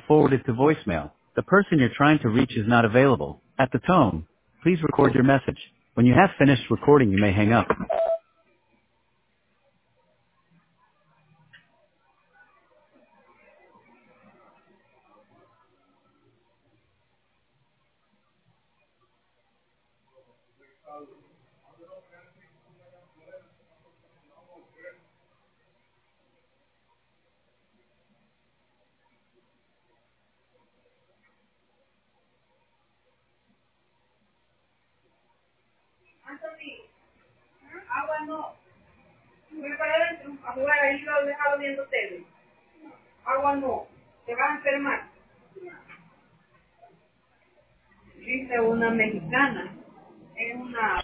forwarded to voicemail. The person you're trying to reach is not available. At the tone, please record your message. When you have finished recording, you may hang up. Anthony, agua no. Voy a parar afuera y lo dejado viendo tele. Agua no. Te vas a enfermar. Dice una mexicana. Es una